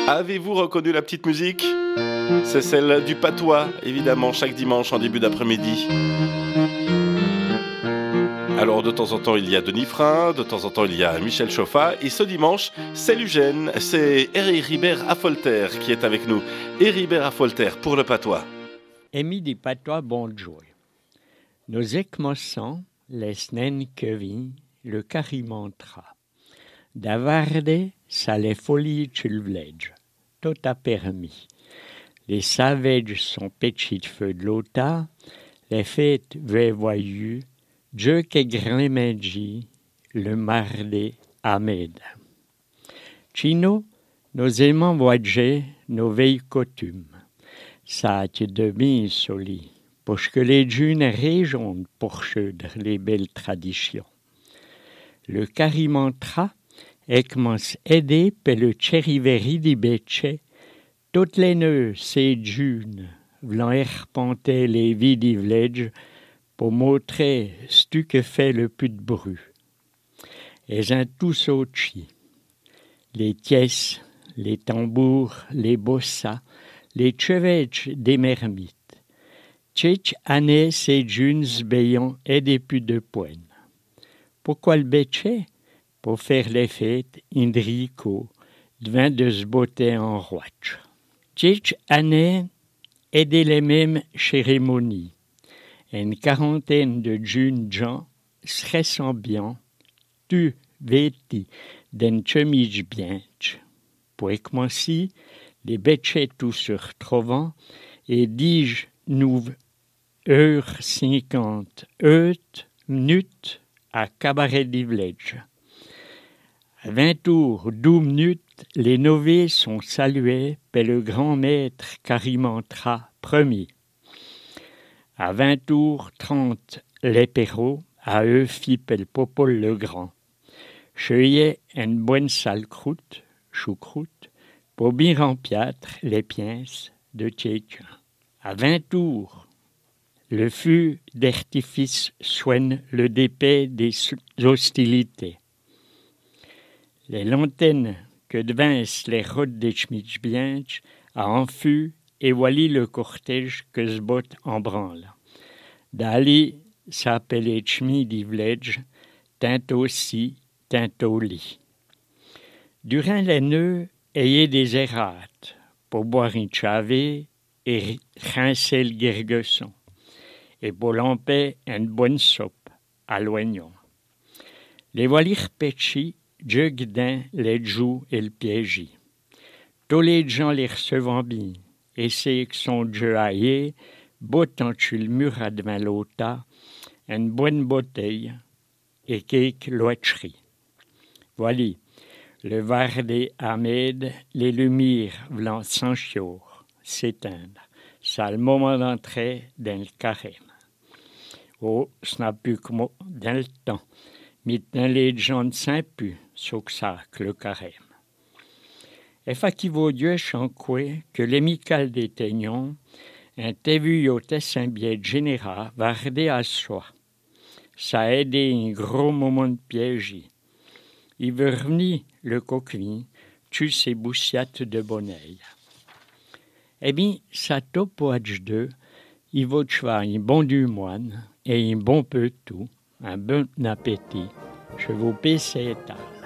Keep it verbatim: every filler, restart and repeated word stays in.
Avez-vous reconnu la petite musique? C'est celle du patois, évidemment, chaque dimanche en début d'après-midi. Alors de temps en temps il y a Denis Frein, de temps en temps il y a Michel Chauffat, et ce dimanche c'est Lugène, c'est Héribert Affolter qui est avec nous. Héribert Affolter pour le patois. Emi di patois bonjour. Nos écmossants, les nen kevi, le carimantra. Davarde, ça les folies chulvledge. Tout a permis. Les savages sont petits de feu de l'ota, les fêtes voyus, Dieu que grémenji, le marde Ahmed. Chino, nos aimants voyager, nos veilles coutumes. Ça a été demi soli, parce que les dunes régions pour les belles traditions. Le carimantra, est commence aider per le cheriveri di becce, toutes les nœuds, ces dunes, v'lan erpenter les vies d'Ivledge, pour montrer ce que fait le plus de bruit. Et un tous auchi. Les tiesses, les tambours, les bossas, les chevêches des mermites. Tchèch année ces dunes béants et des plus de poignes. Pourquoi le béché? Pour faire les fêtes, Indrico, devint de se botter en roach. Tchèch année aidait les mêmes cérémonies. Une quarantaine de jeunes gens se ressemblant, tu vêtis d'un chemise bien. Pour commencer, les bêchets tous se retrouvant et dis-je nous heure cinquante heures minutes à cabaret d'Ivledge. À vingt tours, douze minutes, les novices sont salués par le grand maître Carimantra premier. À vingt tours trente, les perros, à eux fit pel popol le grand. Cheuillait une bonne sale croûte, choucroute, pour bien rempiâtre les pièces de tchétien. À vingt tours, le feu d'artifice soigne le dépêt des hostilités. Les lanternes que devinssent les routes des Schmitzbiench à en fut et voili le cortège que se botte en branle. Dali s'appelait Chmi d'Ivledge, tantôt ci, tantôt li. Durant les nœuds, ayez des errates pour boire une chavé et rincer le guerguesson, et pour lamper une bonne soupe à l'oignon. Les voili repetchis, Dieu guidin les joues et le piégi. Tous les gens les recevant bien, et c'est que son Dieu aillé, bottant sur le mur à devant l'auta, une bonne bouteille et quelques loiteries. Voilà, le Varde Ahmed, les lumières vlant sans chior, s'éteindre. C'est le moment d'entrer dans le carême. Oh, ce n'a plus que moi dans le temps. Maintenant, les gens ne savent plus ce que ça, que le carême. Et fa qui vaut Dieu chanqué que l'amical des Teignons, un tévu yoté Saint-Biet général, va regarder à soi. Ça a aidé un gros moment de piège. Il veut revenir, le coquin, tu ses boussiates de bonneille. Eh bien, ça top pour H deux, il vaut choisir un bon du moine et un bon peu de tout, un bon appétit. Je vous paie ces étals.